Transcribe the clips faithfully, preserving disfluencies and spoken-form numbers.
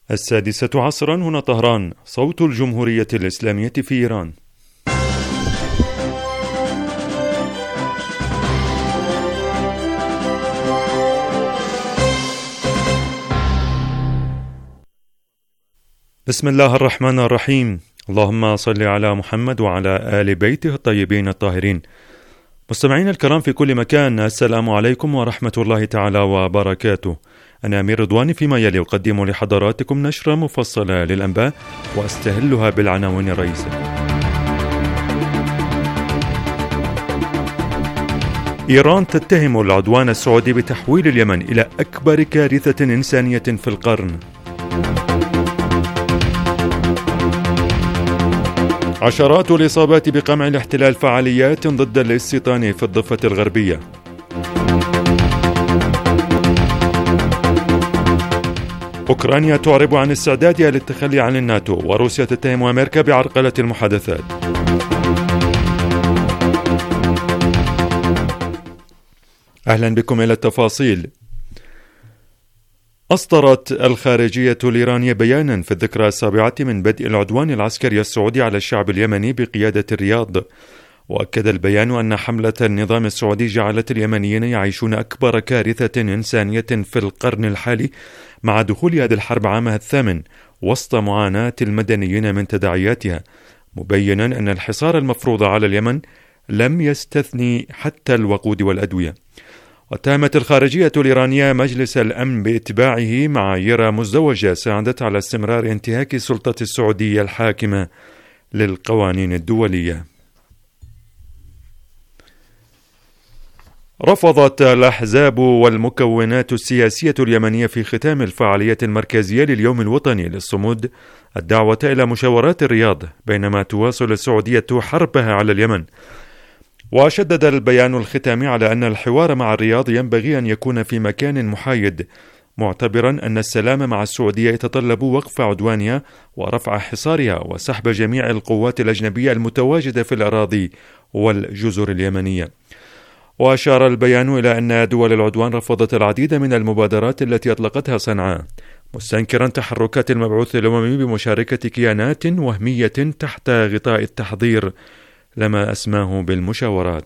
السادسة عصرا هنا طهران، صوت الجمهورية الإسلامية في إيران. بسم الله الرحمن الرحيم. اللهم صل على محمد وعلى آل بيته الطيبين الطاهرين. مستمعين الكرام في كل مكان، السلام عليكم ورحمة الله تعالى وبركاته. أنا أمير رضواني فيما يلي أقدم لحضراتكم نشرة مفصلة للأنباء وأستهلها بالعناوين الرئيسية. إيران تتهم العدوان السعودي بتحويل اليمن إلى أكبر كارثة إنسانية في القرن. عشرات الإصابات بقمع الاحتلال، فعاليات ضد الاستيطان في الضفة الغربية. أوكرانيا تعرب عن استعدادها للتخلي عن الناتو، وروسيا تتهم أمريكا بعرقلة المحادثات. أهلا بكم إلى التفاصيل. أصدرت الخارجية الإيرانية بيانا في الذكرى السابعة من بدء العدوان العسكري السعودي على الشعب اليمني بقيادة الرياض. وأكد البيان أن حملة النظام السعودي جعلت اليمنيين يعيشون أكبر كارثة إنسانية في القرن الحالي مع دخول هذه الحرب عامها الثامن وسط معاناة المدنيين من تداعياتها، مبينا أن الحصار المفروض على اليمن لم يستثني حتى الوقود والأدوية. واتهمت الخارجية الإيرانية مجلس الأمن باتباعه معايير مزدوجة ساعدت على استمرار انتهاك السلطة السعودية الحاكمة للقوانين الدولية. رفضت الأحزاب والمكونات السياسية اليمنية في ختام الفعالية المركزية لليوم الوطني للصمود الدعوة إلى مشاورات الرياض، بينما تواصل السعودية حربها على اليمن. وشدد البيان الختامي على أن الحوار مع الرياض ينبغي أن يكون في مكان محايد، معتبرا أن السلام مع السعودية يتطلب وقف عدوانها ورفع حصارها وسحب جميع القوات الأجنبية المتواجدة في الأراضي والجزر اليمنية. وأشار البيان إلى أن دول العدوان رفضت العديد من المبادرات التي أطلقتها صنعاء، مستنكرا تحركات المبعوث الأممي بمشاركة كيانات وهمية تحت غطاء التحضير لما أسماه بالمشاورات.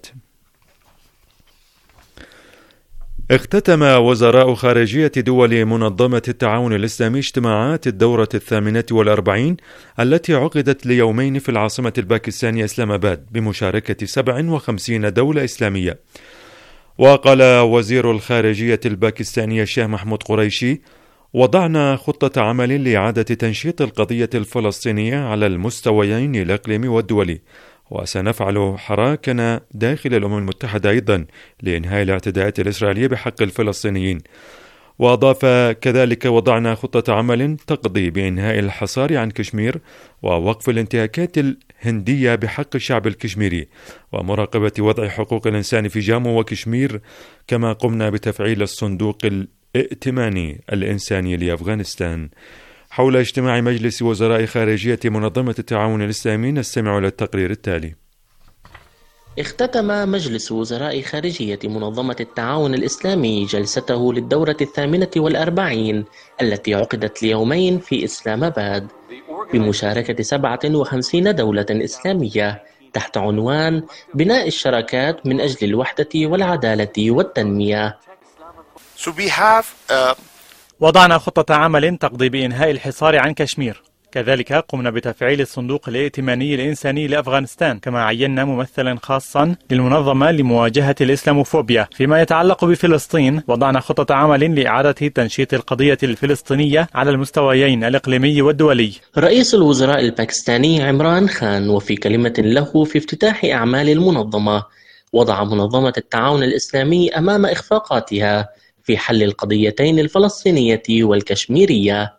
اختتم وزراء خارجية دول منظمة التعاون الإسلامي اجتماعات الدورة الثامنة والأربعين التي عقدت ليومين في العاصمة الباكستانية إسلام آباد بمشاركة سبع وخمسين دولة إسلامية. وقال وزير الخارجية الباكستانية الشيخ محمود قريشي: وضعنا خطة عمل لإعادة تنشيط القضية الفلسطينية على المستويين الإقليمي والدولي، وسنفعل حراكنا داخل الأمم المتحدة أيضا لإنهاء الاعتداءات الإسرائيلية بحق الفلسطينيين. وأضاف: كذلك وضعنا خطة عمل تقضي بإنهاء الحصار عن كشمير ووقف الانتهاكات الهندية بحق الشعب الكشميري ومراقبة وضع حقوق الإنسان في جامو وكشمير، كما قمنا بتفعيل الصندوق الائتماني الإنساني لأفغانستان. حول اجتماع مجلس وزراء خارجية منظمة التعاون الإسلامي نستمع إلى التقرير التالي. اختتم مجلس وزراء خارجية منظمة التعاون الإسلامي جلسته للدورة الثامنة والأربعين التي عقدت ليومين في إسلام آباد بمشاركة سبعة وخمسين دولة إسلامية تحت عنوان بناء الشراكات من أجل الوحدة والعدالة والتنمية. So we have, uh... وضعنا خطة عمل تقضي بإنهاء الحصار عن كشمير، كذلك قمنا بتفعيل الصندوق الائتماني الإنساني لأفغانستان، كما عينا ممثلا خاصا للمنظمة لمواجهة الإسلاموفوبيا. فيما يتعلق بفلسطين، وضعنا خطة عمل لإعادة تنشيط القضية الفلسطينية على المستويين الإقليمي والدولي. رئيس الوزراء الباكستاني عمران خان وفي كلمة له في افتتاح أعمال المنظمة وضع منظمة التعاون الإسلامي أمام إخفاقاتها في حل القضيتين الفلسطينية والكشميرية.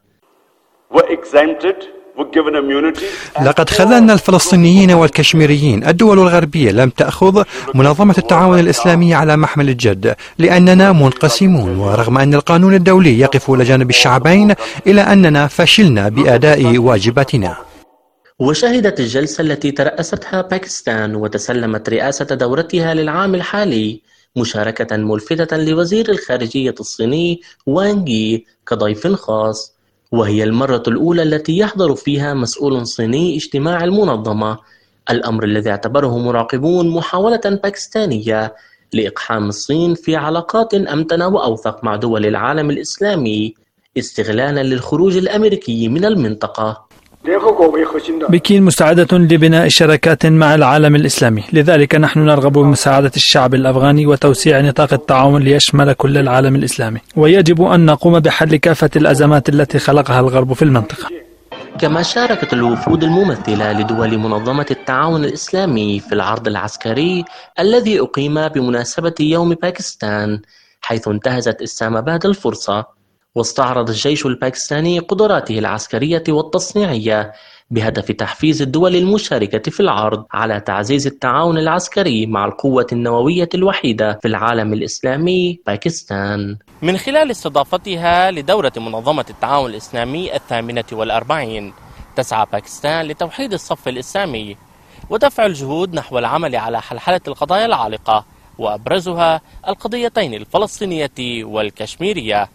لقد خذلنا الفلسطينيين والكشميريين. الدول الغربية لم تأخذ منظمة التعاون الإسلامي على محمل الجد لأننا منقسمون، ورغم أن القانون الدولي يقف إلى جانب الشعبين إلا أننا فشلنا بأداء واجباتنا. وشهدت الجلسة التي ترأستها باكستان وتسلمت رئاسة دورتها للعام الحالي مشاركة ملفتة لوزير الخارجية الصيني وانغ يي كضيف خاص، وهي المرة الأولى التي يحضر فيها مسؤول صيني اجتماع المنظمة، الأمر الذي اعتبره مراقبون محاولة باكستانية لإقحام الصين في علاقات أمتن وأوثق مع دول العالم الإسلامي استغلالا للخروج الأمريكي من المنطقة. بكين مستعدة لبناء شراكات مع العالم الإسلامي، لذلك نحن نرغب بمساعدة الشعب الأفغاني وتوسيع نطاق التعاون ليشمل كل العالم الإسلامي، ويجب أن نقوم بحل كافة الأزمات التي خلقها الغرب في المنطقة. كما شاركت الوفود الممثلة لدول منظمة التعاون الإسلامي في العرض العسكري الذي أقيم بمناسبة يوم باكستان، حيث انتهزت إسلام آباد الفرصة واستعرض الجيش الباكستاني قدراته العسكرية والتصنيعية بهدف تحفيز الدول المشاركة في العرض على تعزيز التعاون العسكري مع القوة النووية الوحيدة في العالم الإسلامي باكستان. من خلال استضافتها لدورة منظمة التعاون الإسلامي الثامنة والأربعين، تسعى باكستان لتوحيد الصف الإسلامي ودفع الجهود نحو العمل على حلحلة القضايا العالقة، وأبرزها القضيتين الفلسطينية والكشميرية.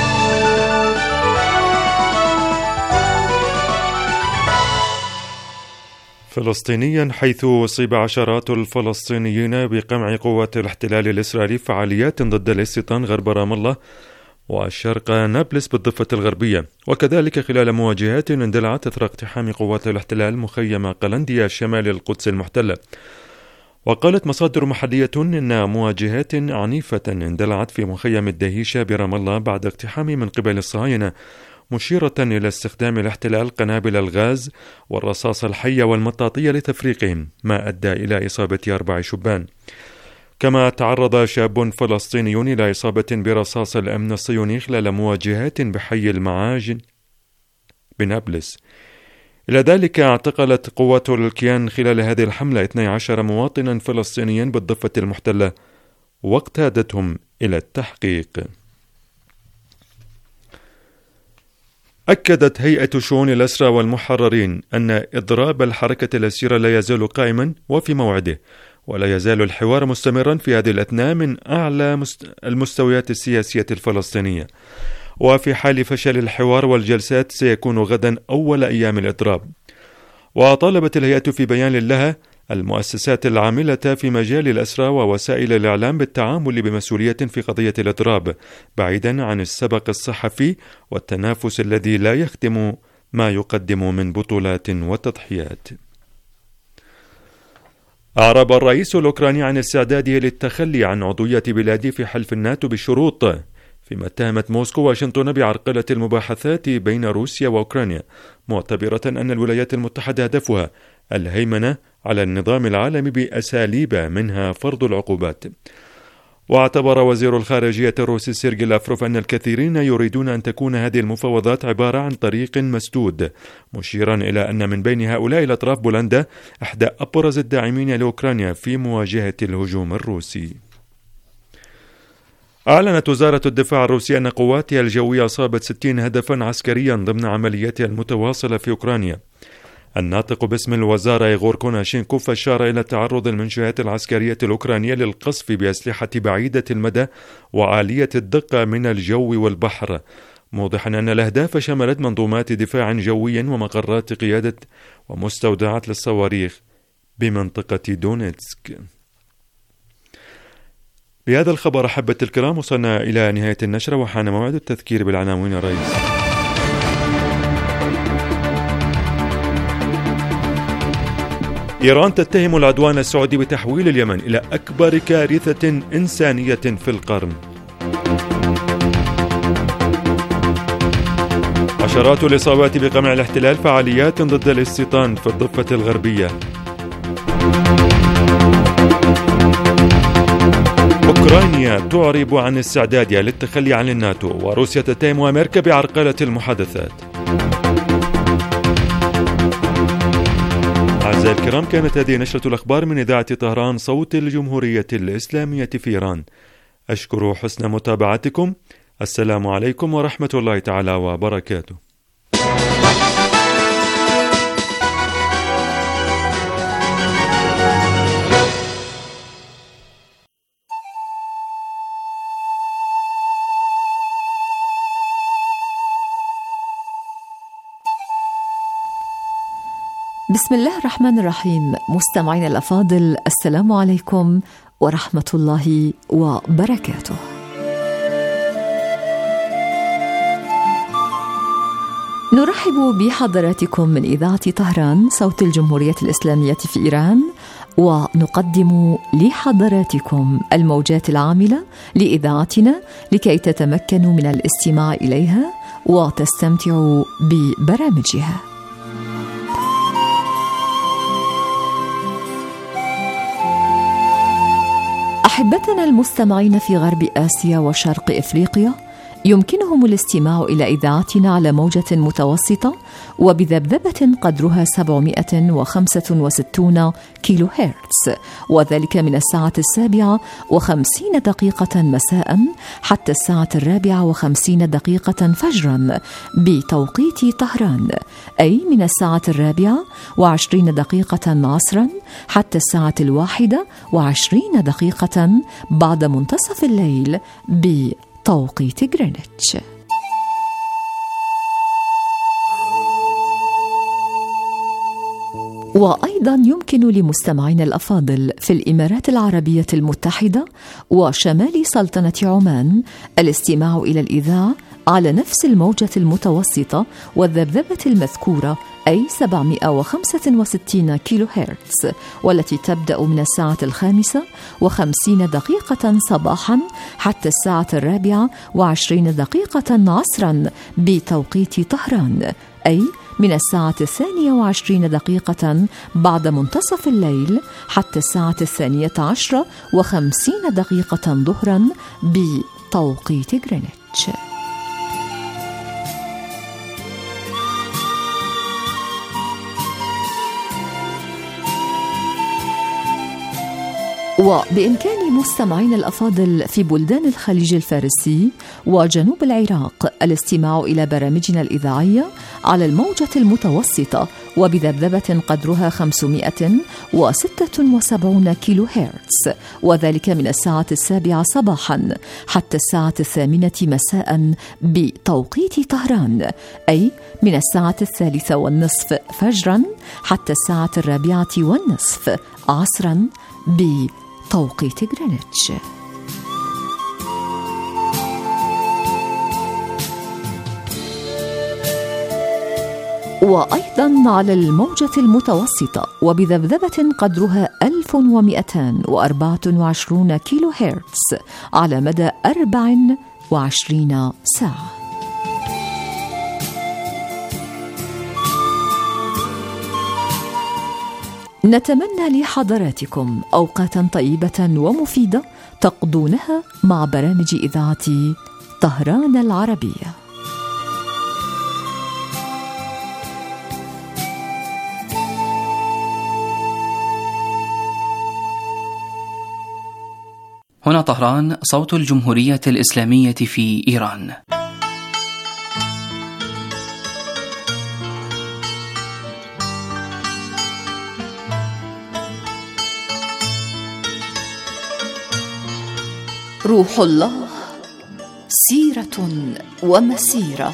فلسطينيا، حيث أصيب عشرات الفلسطينيين بقمع قوات الاحتلال الإسرائيلي فعاليات ضد الاستيطان غرب رام الله وشرق نابلس بالضفة الغربية، وكذلك خلال مواجهات اندلعت إثر اقتحام قوات الاحتلال مخيم قلنديا شمال القدس المحتلة. وقالت مصادر محلية إن مواجهات عنيفة اندلعت في مخيم الدهيشة برام الله بعد اقتحام من قبل الصهاينة، مشيرة إلى استخدام الاحتلال قنابل الغاز والرصاص الحي والمطاطية لتفريقهم، ما أدى إلى إصابة أربع شبان. كما تعرض شاب فلسطيني إلى إصابة برصاص الأمن الصهيوني خلال مواجهات بحي المعاجن بنابلس. إلى ذلك اعتقلت قوات الكيان خلال هذه الحملة اثني عشر مواطنا فلسطينيا بالضفة المحتلة واقتادتهم إلى التحقيق. أكدت هيئة شؤون الأسرى والمحررين أن إضراب الحركة الأسيرة لا يزال قائما وفي موعده، ولا يزال الحوار مستمرا في هذه الأثناء من أعلى المستويات السياسية الفلسطينية. وفي حال فشل الحوار والجلسات سيكون غدا أول أيام الإضراب. وطالبت الهيئة في بيان لها المؤسسات العاملة في مجال الأسرى ووسائل الإعلام بالتعامل بمسؤولية في قضية الإضراب، بعيدا عن السبق الصحفي والتنافس الذي لا يخدم ما يقدم من بطولات وتضحيات. أعرب الرئيس الأوكراني عن استعداده للتخلي عن عضوية بلاده في حلف الناتو بشروط، فيما اتهمت موسكو واشنطن بعرقلة المباحثات بين روسيا وأوكرانيا، معتبرة أن الولايات المتحدة هدفها الهيمنة على النظام العالمي بأساليب منها فرض العقوبات. واعتبر وزير الخارجية الروسي سيرجي لافروف أن الكثيرين يريدون أن تكون هذه المفاوضات عبارة عن طريق مسدود، مشيرا إلى أن من بين هؤلاء الأطراف بولندا إحدى أبرز الداعمين لأوكرانيا في مواجهة الهجوم الروسي. أعلنت وزارة الدفاع الروسية أن قواتها الجوية أصابت ستين هدفا عسكريا ضمن عملياتها المتواصلة في أوكرانيا. الناطق باسم الوزارة إيغور كوناشينكوف أشار إلى تعرض المنشآت العسكرية الأوكرانية للقصف بأسلحة بعيدة المدى وعالية الدقة من الجو والبحر، موضحا أن الأهداف شملت منظومات دفاع جوي ومقرات قيادة ومستودعات للصواريخ بمنطقة دونيتسك. بهذا الخبر أحبة الكرام وصلنا إلى نهاية النشرة، وحان موعد التذكير بالعناوين الرئيس. إيران تتهم العدوان السعودي بتحويل اليمن إلى أكبر كارثة إنسانية في القرن. عشرات الإصابات بقمع الاحتلال، فعاليات ضد الاستيطان في الضفة الغربية. أوكرانيا تعرب عن استعدادها للتخلي عن الناتو، وروسيا تتهم أمريكا بعرقلة المحادثات. أعزائي الكرام، كانت هذه نشرة الأخبار من إذاعة طهران صوت الجمهورية الإسلامية في إيران. أشكر حسن متابعتكم. السلام عليكم ورحمة الله تعالى وبركاته. بسم الله الرحمن الرحيم. مستمعينا الأفاضل، السلام عليكم ورحمة الله وبركاته. نرحب بحضراتكم من إذاعة طهران صوت الجمهورية الإسلامية في إيران، ونقدم لحضراتكم الموجات العاملة لإذاعتنا لكي تتمكنوا من الاستماع إليها وتستمتعوا ببرامجها. أحبتنا المستمعين في غرب آسيا وشرق إفريقيا، يمكنهم الاستماع إلى إذاعتنا على موجة متوسطة وبذبذبة قدرها سبعمائة وخمسة وستين كيلو هرتز، وذلك من الساعة السابعة وخمسين دقيقة مساء حتى الساعة الرابعة وخمسين دقيقة فجرا بتوقيت طهران، أي من الساعة الرابعة وعشرين دقيقة عصرا حتى الساعة الواحدة وعشرين دقيقة بعد منتصف الليل ب توقيت غرينتش. وأيضا يمكن لمستمعين الأفاضل في الإمارات العربية المتحدة وشمال سلطنة عمان الاستماع إلى الإذاعة على نفس الموجة المتوسطة والذبذبة المذكورة، أي سبعمائة وخمسة وستين كيلو هرتز، والتي تبدأ من الساعة الخامسة وخمسين دقيقة صباحا حتى الساعة الرابعة وعشرين دقيقة عصرا بتوقيت طهران، أي من الساعة الثانية وعشرين دقيقة بعد منتصف الليل حتى الساعة الثانية عشرة وخمسين دقيقة ظهرا بتوقيت غرينتش. وبإمكان مستمعين الأفاضل في بلدان الخليج الفارسي وجنوب العراق الاستماع إلى برامجنا الإذاعية على الموجة المتوسطة وبذبذبة قدرها خمسمائة وستة وسبعين كيلو هرتز، وذلك من الساعة السابعة صباحا حتى الساعة الثامنة مساء بتوقيت طهران، أي من الساعة الثالثة والنصف فجرا حتى الساعة الرابعة والنصف عصرا بتوقيت غرينتش. وأيضا على الموجة المتوسطة وبذبذبة قدرها ألف ومئتين وأربعة وعشرين كيلو هرتز على مدى أربع وعشرين ساعة. نتمنى لحضراتكم أوقاتا طيبة ومفيدة تقضونها مع برامج إذاعة طهران العربية. هنا طهران صوت الجمهورية الإسلامية في إيران. روح الله سيرة ومسيرة.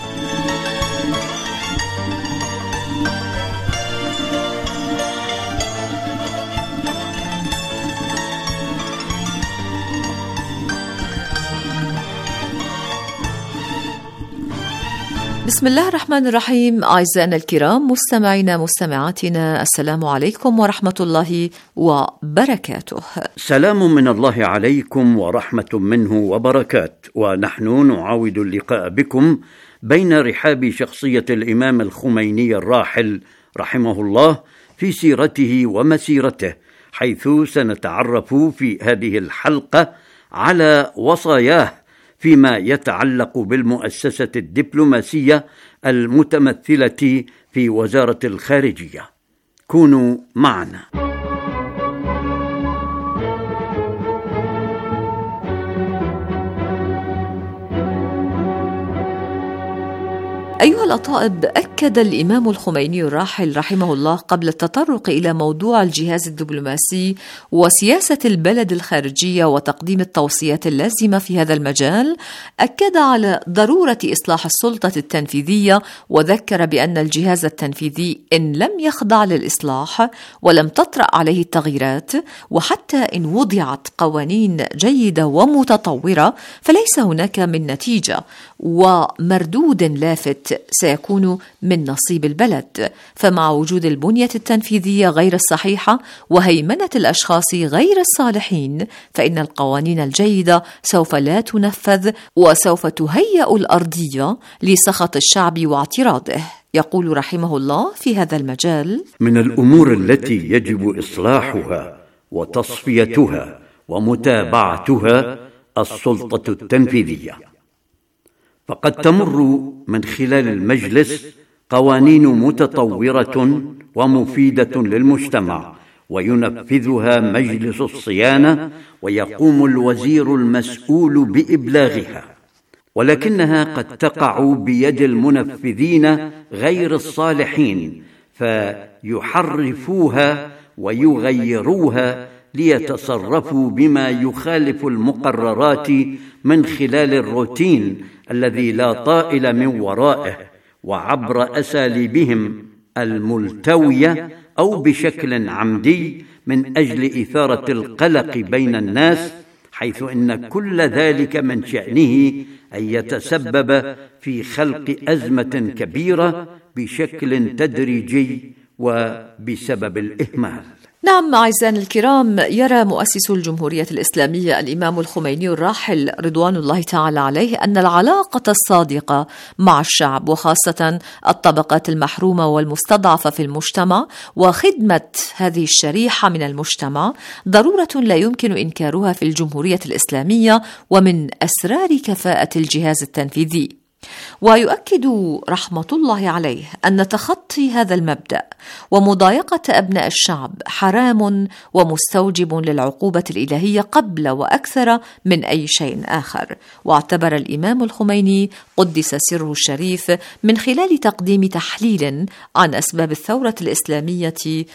بسم الله الرحمن الرحيم. أعزائنا الكرام مستمعينا مستمعاتنا، السلام عليكم ورحمة الله وبركاته. سلام من الله عليكم ورحمة منه وبركات، ونحن نعاود اللقاء بكم بين رحاب شخصية الإمام الخميني الراحل رحمه الله في سيرته ومسيرته، حيث سنتعرف في هذه الحلقة على وصاياه فيما يتعلق بالمؤسسة الدبلوماسية المتمثلة في وزارة الخارجية. كونوا معنا. أيها الأطائب، أكد الإمام الخميني الراحل رحمه الله قبل التطرق إلى موضوع الجهاز الدبلوماسي وسياسة البلد الخارجية وتقديم التوصيات اللازمة في هذا المجال، أكد على ضرورة إصلاح السلطة التنفيذية، وذكر بأن الجهاز التنفيذي إن لم يخضع للإصلاح ولم تطرأ عليه التغييرات، وحتى إن وضعت قوانين جيدة ومتطورة، فليس هناك من نتيجة ومردود لافت سيكون من نصيب البلد. فمع وجود البنية التنفيذية غير الصحيحة وهيمنة الأشخاص غير الصالحين، فإن القوانين الجيدة سوف لا تنفذ وسوف تهيأ الأرضية لسخط الشعب واعتراضه. يقول رحمه الله في هذا المجال: من الأمور التي يجب إصلاحها وتصفيتها ومتابعتها السلطة التنفيذية، فقد تمر من خلال المجلس قوانين متطورة ومفيدة للمجتمع وينفذها مجلس الصيانة ويقوم الوزير المسؤول بإبلاغها، ولكنها قد تقع بيد المنفذين غير الصالحين فيحرفوها ويغيروها ليتصرفوا بما يخالف المقررات من خلال الروتين الذي لا طائل من ورائه، وعبر أساليبهم الملتوية أو بشكل عمدي من أجل إثارة القلق بين الناس، حيث إن كل ذلك من شأنه أن يتسبب في خلق أزمة كبيرة بشكل تدريجي وبسبب الإهمال. نعم أعزائنا الكرام، يرى مؤسس الجمهورية الإسلامية الإمام الخميني الراحل رضوان الله تعالى عليه أن العلاقة الصادقة مع الشعب وخاصة الطبقات المحرومة والمستضعفة في المجتمع وخدمة هذه الشريحة من المجتمع ضرورة لا يمكن إنكارها في الجمهورية الإسلامية ومن أسرار كفاءة الجهاز التنفيذي. ويؤكد رحمة الله عليه أن تخطي هذا المبدأ ومضايقة أبناء الشعب حرام ومستوجب للعقوبة الإلهية قبل وأكثر من أي شيء آخر. واعتبر الإمام الخميني قدس سره الشريف من خلال تقديم تحليل عن أسباب الثورة الإسلامية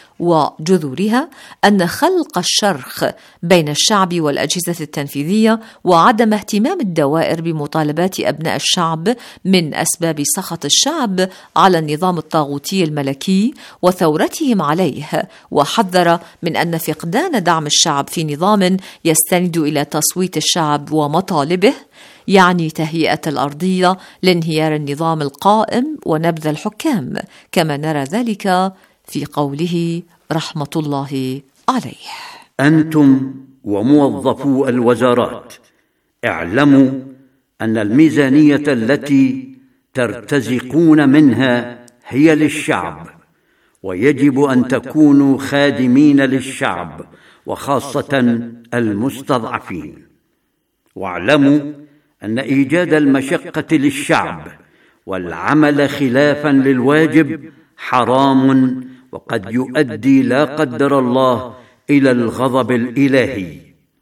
وجذورها أن خلق الشرخ بين الشعب والأجهزة التنفيذية وعدم اهتمام الدوائر بمطالبات أبناء الشعب من أسباب سخط الشعب على النظام الطاغوتي الملكي وثورتهم عليه، وحذر من أن فقدان دعم الشعب في نظام يستند إلى تصويت الشعب ومطالبه يعني تهيئة الأرضية لانهيار النظام القائم ونبذ الحكام، كما نرى ذلك في قوله رحمة الله عليه: أنتم وموظفو الوزارات اعلموا أن الميزانية التي ترتزقون منها هي للشعب، ويجب أن تكونوا خادمين للشعب وخاصة المستضعفين. واعلموا أن إيجاد المشقة للشعب والعمل خلافا للواجب حرام، وقد يؤدي لا قدر الله إلى الغضب الإلهي.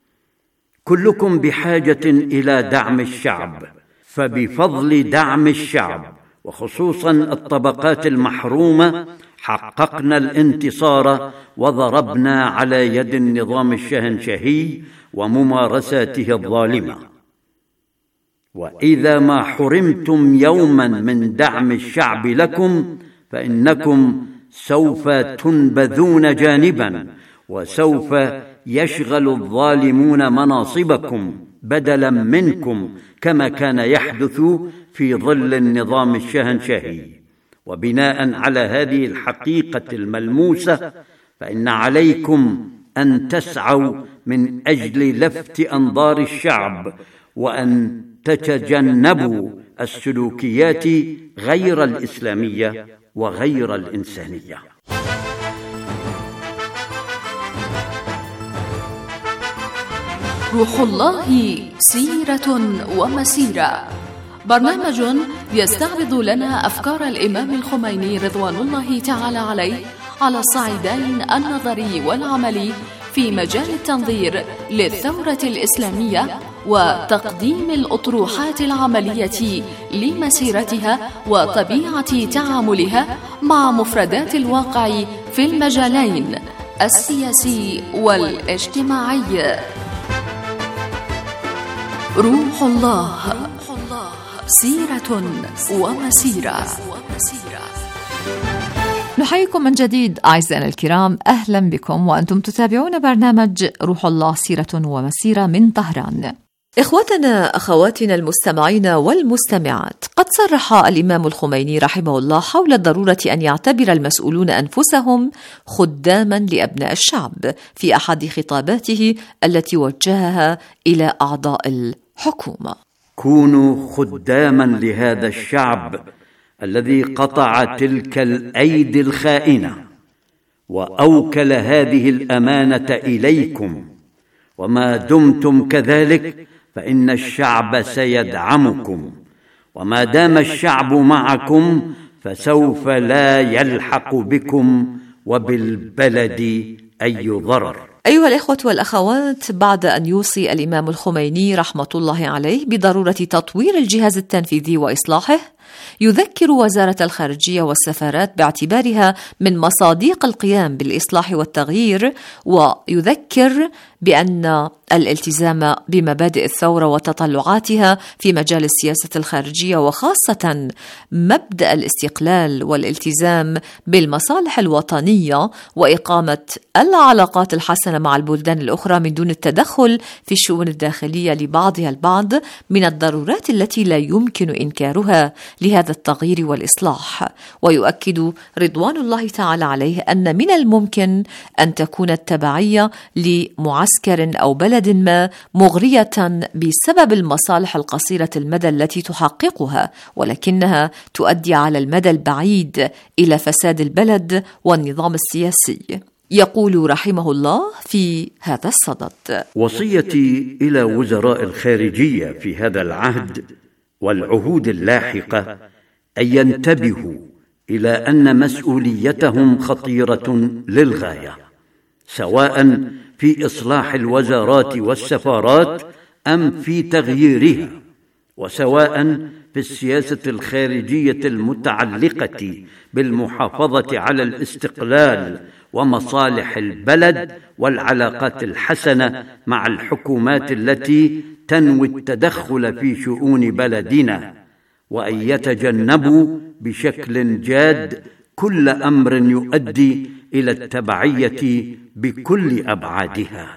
كلكم بحاجة إلى دعم الشعب، فبفضل دعم الشعب وخصوصا الطبقات المحرومة حققنا الانتصار وضربنا على يد النظام الشهنشهي وممارساته الظالمة. وإذا ما حرمتم يوما من دعم الشعب لكم فإنكم سوف تنبذون جانبا، وسوف يشغل الظالمون مناصبكم بدلا منكم كما كان يحدث في ظل النظام الشهنشهي. وبناء على هذه الحقيقة الملموسة فإن عليكم أن تسعوا من أجل لفت أنظار الشعب وأن تتجنبوا السلوكيات غير الإسلامية وغير الإنسانية. روح الله سيرة ومسيرة، برنامج يستعرض لنا أفكار الإمام الخميني رضوان الله تعالى عليه على الصعيدين النظري والعملي في مجال التنظير للثورة الإسلامية وتقديم الأطروحات العملية لمسيرتها وطبيعة تعاملها مع مفردات الواقع في المجالين السياسي والاجتماعي. روح الله، سيرة ومسيرة. نحييكم من جديد أعزائنا الكرام، أهلا بكم وأنتم تتابعون برنامج روح الله سيرة ومسيرة من طهران. إخوتنا أخواتنا المستمعين والمستمعات، قد صرح الإمام الخميني رحمه الله حول الضرورة أن يعتبر المسؤولون أنفسهم خداما لأبناء الشعب في أحد خطاباته التي وجهها أعضاء أعضاء الحكومة. كونوا خداما لهذا الشعب الذي قطع تلك الأيدي الخائنة وأوكل هذه الأمانة إليكم، وما دمتم كذلك فإن الشعب سيدعمكم، وما دام الشعب معكم فسوف لا يلحق بكم وبالبلد أي ضرر. أيها الإخوة والأخوات، بعد أن يوصي الإمام الخميني رحمة الله عليه بضرورة تطوير الجهاز التنفيذي وإصلاحه، يذكر وزارة الخارجية والسفارات باعتبارها من مصاديق القيام بالإصلاح والتغيير، ويذكر بأن الالتزام بمبادئ الثورة وتطلعاتها في مجال السياسة الخارجية، وخاصة مبدأ الاستقلال والالتزام بالمصالح الوطنية وإقامة العلاقات الحسنة مع البلدان الأخرى من دون التدخل في الشؤون الداخلية لبعضها البعض، من الضرورات التي لا يمكن إنكارها لهذا التغيير والإصلاح. ويؤكد رضوان الله تعالى عليه أن من الممكن أن تكون التبعية لمعسكر أو بلد ما مغرية بسبب المصالح القصيرة المدى التي تحققها، ولكنها تؤدي على المدى البعيد إلى فساد البلد والنظام السياسي. يقول رحمه الله في هذا الصدد: وصيتي إلى وزراء الخارجية في هذا العهد والعهود اللاحقة أن ينتبهوا إلى أن مسؤوليتهم خطيرة للغاية، سواء في إصلاح الوزارات والسفارات أم في تغييرها، وسواء في السياسة الخارجية المتعلقة بالمحافظة على الاستقلال ومصالح البلد والعلاقات الحسنة مع الحكومات التي تنوي التدخل في شؤون بلدنا، وأن يتجنبوا بشكل جاد كل أمر يؤدي إلى التبعية بكل أبعادها.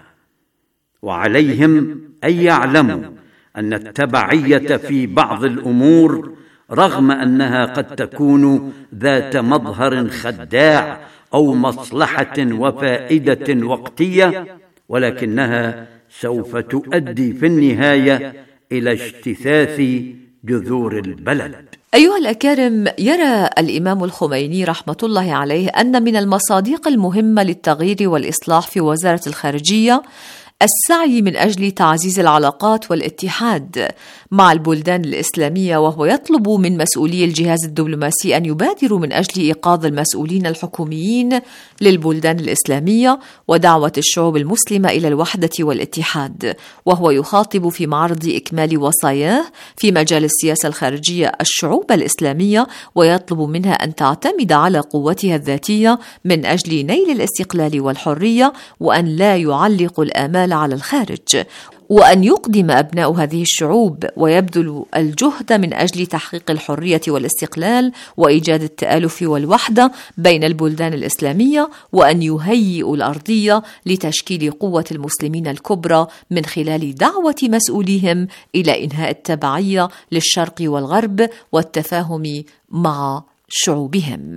وعليهم أن يعلموا أن التبعية في بعض الأمور رغم أنها قد تكون ذات مظهر خداع أو مصلحة وفائدة وقتية، ولكنها سوف تؤدي في النهاية إلى اجتثاث جذور البلد. أيها الأكارم، يرى الإمام الخميني رحمة الله عليه أن من المصاديق المهمة للتغيير والإصلاح في وزارة الخارجية السعي من أجل تعزيز العلاقات والاتحاد مع البلدان الإسلامية، وهو يطلب من مسؤولي الجهاز الدبلوماسي أن يبادروا من أجل إيقاظ المسؤولين الحكوميين للبلدان الإسلامية ودعوة الشعوب المسلمة إلى الوحدة والاتحاد. وهو يخاطب في معرض إكمال وصاياه في مجال السياسة الخارجية الشعوب الإسلامية، ويطلب منها أن تعتمد على قوتها الذاتية من أجل نيل الاستقلال والحرية، وأن لا يعلق الآمال على الخارج، وأن يقدم أبناء هذه الشعوب ويبذل الجهد من أجل تحقيق الحرية والاستقلال وإيجاد التآلف والوحدة بين البلدان الإسلامية، وأن يهيئوا الأرضية لتشكيل قوة المسلمين الكبرى من خلال دعوة مسؤوليهم إلى إنهاء التبعية للشرق والغرب والتفاهم مع شعوبهم.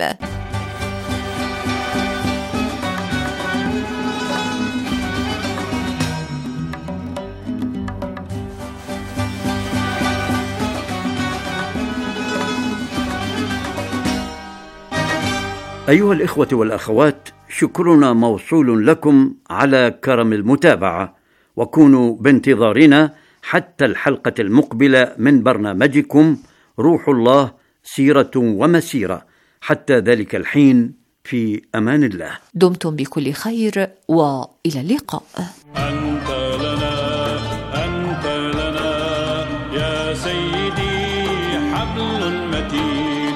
أيها الإخوة والأخوات، شكرنا موصول لكم على كرم المتابعة، وكونوا بانتظارنا حتى الحلقة المقبلة من برنامجكم روح الله سيرة ومسيرة. حتى ذلك الحين في أمان الله. دمتم بكل خير وإلى اللقاء. أنت لنا أنت لنا يا سيدي حبل متين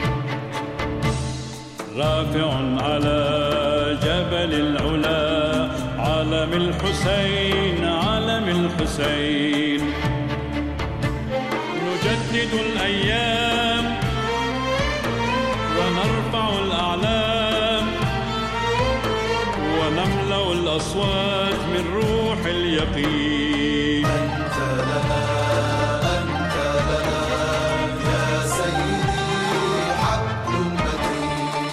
رافع على جبل العلا علم الحسين علم الحسين نجدد الأيام ونرفع الأعلام ونملأ الأصوات من روح اليقين. أنت لنا أنت لنا يا سيدي حبل متين.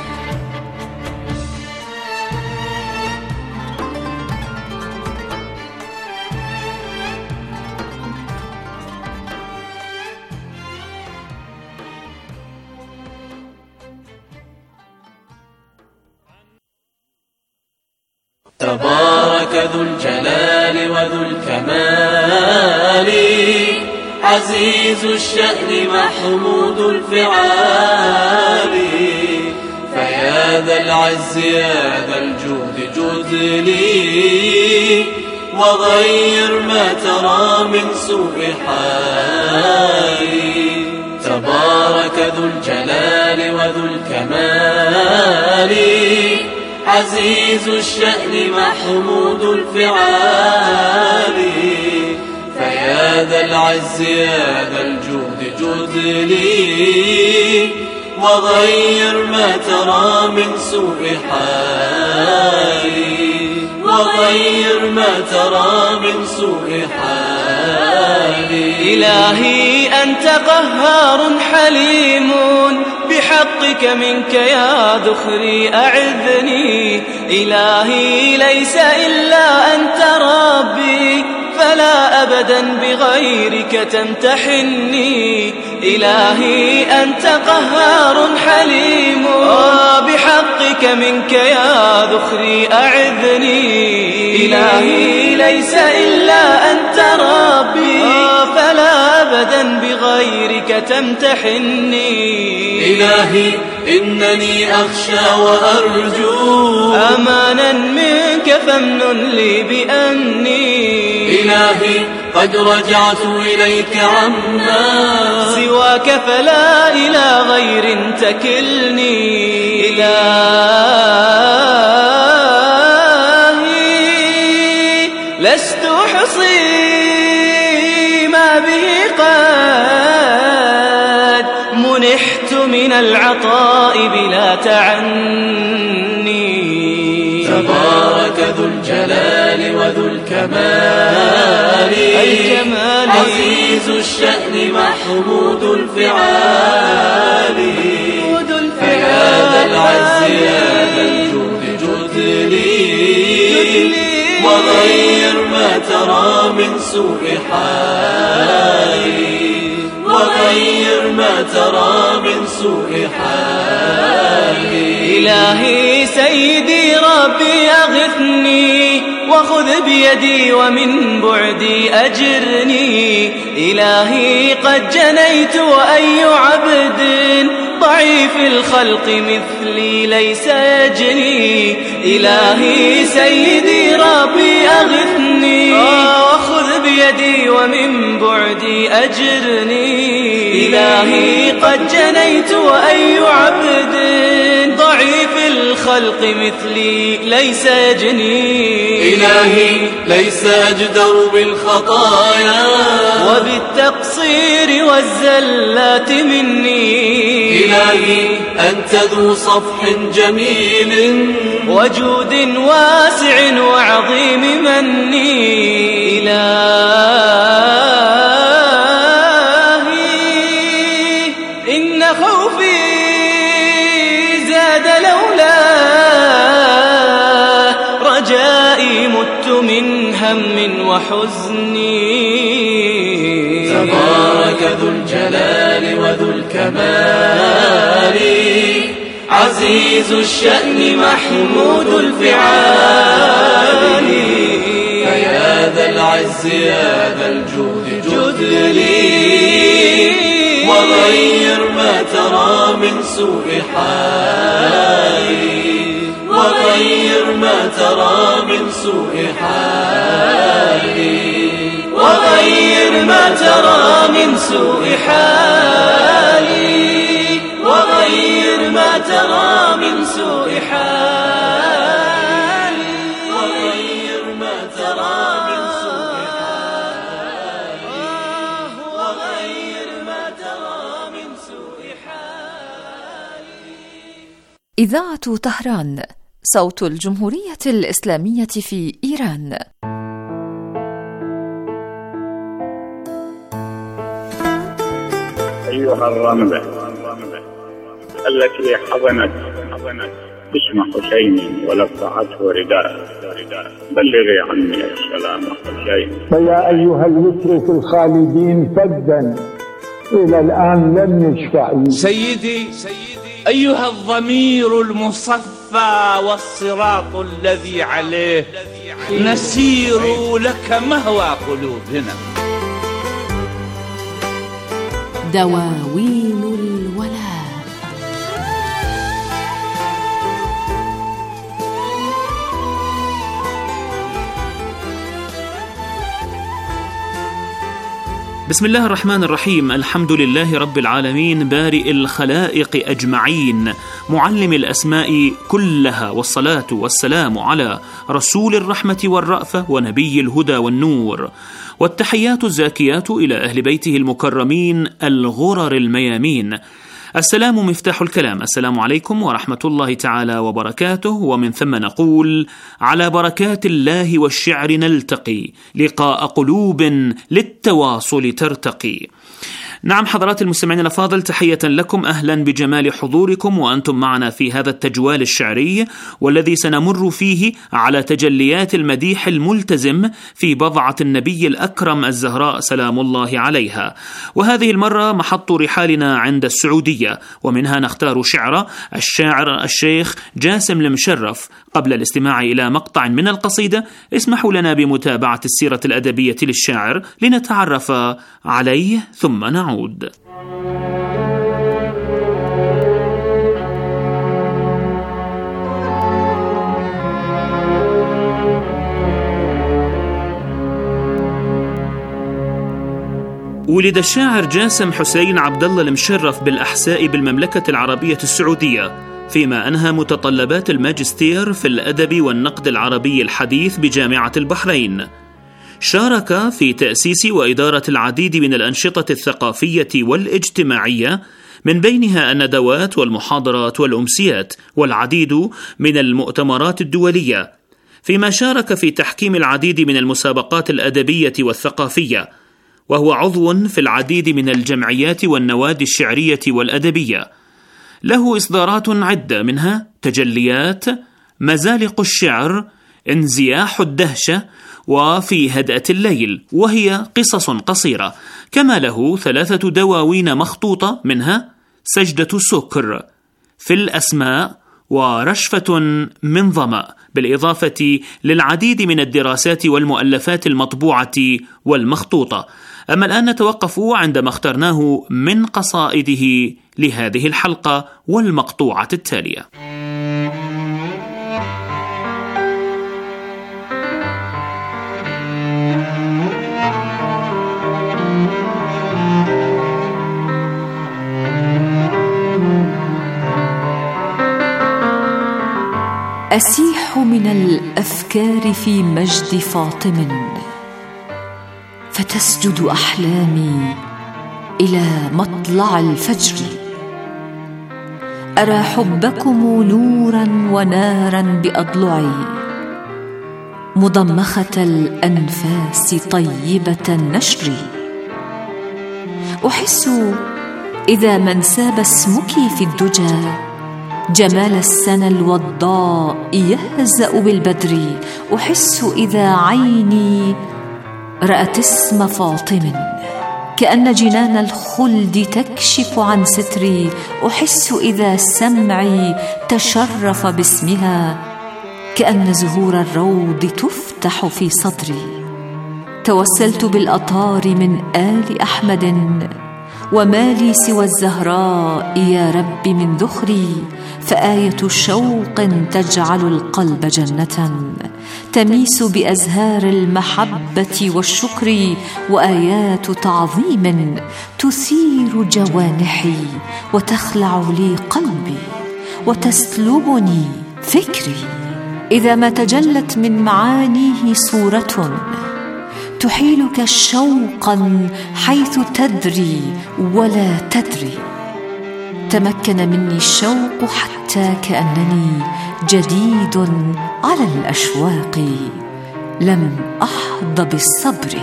تبارك ذو الجلال وذو الكمال عزيز الشأن محمود الفعال فيا ذا العز يا ذا الجود جد لي وغير ما ترى من سوء حالي. تبارك ذو الجلال وذو الكمال عزيز الشأن محمود الفعال فيا ذا العز يا ذا الجود جد لي وغير ما ترى من سوء حالي وغير ما ترى من سوء حالي. إلهي أنت قهار حليم بحقك منك يا ذخري أعذني. إلهي ليس إلا أنت ربي فلا أبدا بغيرك تمتحني. إلهي أنت قهار حليم بحقك منك يا ذخري أعذني. إلهي ليس إلا أنت ربي فلا أبدا بغيرك تمتحني. إلهي إنني أخشى وأرجو أمانا منك فامنن لي بأني. إلهي قد رجعت إليك عما سواك فلا إلى غير تكلني. إلهي لست أحصي ما به قد منحت من العطاء بلا تعني. تبارك ذو الجلال وذو الكمال الكمال عزيز الشأن محمود الفعال فيا ذا العز يا ذا الجود جد لي وغير ما ترى من سوء حالي وغير ما ترى من سوء حالي. إلهي سيدي ربي أغثني وخذ بيدي ومن بعدي أجرني. إلهي قد جنيت وأي عبد ضعيف الخلق مثلي ليس يجني. إلهي سيدي ربي أغثني وخذ بيدي ومن بعدي أجرني. إلهي قد جنيت وأي عبد ضعيف الخلق مثلي ليس يجني. إلهي ليس أجدر بالخطايا وبالتقصير والزلات مني. إلهي أنت ذو صفح جميل وجود واسع وعظيم مني. إلهي إن خوفي زاد لولا رجائي مت من هم وحزني. تبارك ذو الجلال وذو الكمال عزيز الشأن محمود الفعال فيا ذا العز يا ذا الجود جد لي وغير ما ترى من سوء حالي ترى من سوء حالي وغير ما ترى من سوء حالي وغير ما ترى من سوء حالي وغير ما ترى من سوء حالي وغير ما ترى من سوء حالي. إذاعة طهران، صوت الجمهورية الإسلامية في إيران. أيها الرملة التي حضنت جسم حسين ولفعته رداء، بلغي عني السلام حسين. فيا أيها الوتر في الخالدين فدا إلى الآن لم يشفع. سيدي أيها الضمير المصفى والصراط الذي عليه نسير لك مهوى قلوبنا. دواوين الولاء. بسم الله الرحمن الرحيم. الحمد لله رب العالمين بارئ الخلائق أجمعين، معلم الأسماء كلها، والصلاة والسلام على رسول الرحمة والرأفة ونبي الهدى والنور، والتحيات الزاكيات إلى أهل بيته المكرمين الغرر الميامين. السلام مفتاح الكلام. السلام عليكم ورحمة الله تعالى وبركاته. ومن ثم نقول: على بركات الله والشعر نلتقي، لقاء قلوب للتواصل ترتقي. نعم حضرات المستمعين الأفاضل، تحية لكم، أهلا بجمال حضوركم وأنتم معنا في هذا التجوال الشعري، والذي سنمر فيه على تجليات المديح الملتزم في بضعة النبي الأكرم الزهراء سلام الله عليها. وهذه المرة محط رحالنا عند السعودية، ومنها نختار شعر الشاعر الشيخ جاسم المشرف. قبل الاستماع إلى مقطع من القصيدة اسمحوا لنا بمتابعة السيرة الأدبية للشاعر لنتعرف عليه ثم نعود. ولد الشاعر جاسم حسين عبد الله المشرف بالأحساء بالمملكة العربية السعودية، فيما أنهى متطلبات الماجستير في الأدب والنقد العربي الحديث بجامعة البحرين. شارك في تأسيس وإدارة العديد من الأنشطة الثقافية والاجتماعية، من بينها الندوات والمحاضرات والأمسيات والعديد من المؤتمرات الدولية، فيما شارك في تحكيم العديد من المسابقات الأدبية والثقافية، وهو عضو في العديد من الجمعيات والنوادي الشعرية والأدبية. له إصدارات عدة، منها تجليات، مزالق الشعر، انزياح الدهشة، وفي هدأة الليل، وهي قصص قصيرة. كما له ثلاثة دواوين مخطوطة، منها سجدة سكر، في الأسماء، ورشفة من ظمأ، بالإضافة للعديد من الدراسات والمؤلفات المطبوعة والمخطوطة. أما الآن نتوقف عندما اخترناه من قصائده لهذه الحلقة والمقطوعة التالية. أسيح من الأفكار في مجد فاطم، فتسجد أحلامي إلى مطلع الفجر. أرى حبكم نورا ونارا بأضلعي، مضمخة الأنفاس طيبة النشر. أحس إذا ما انساب اسمك في الدجى، جمال السنى الوضاء يهزأ بالبدر. أحس إذا عيني رأت اسم فاطم، كأن جنان الخلد تكشف عن ستري. أحس إذا سمعي تشرف باسمها، كأن زهور الروض تفتح في صدري. توسلت بالأطار من آل أحمد، وما لي سوى الزهراء يا رب من ذخري، فآية شوق تجعل القلب جنة تميس بأزهار المحبة والشكر، وآيات تعظيم تثير جوانحي وتخلع لي قلبي وتسلبني فكري. إذا ما تجلت من معانيه صورة تحيلك شوقا حيث تدري ولا تدري، تمكن مني الشوق حتى كأنني جديد على الأشواق لم أحظ بالصبر.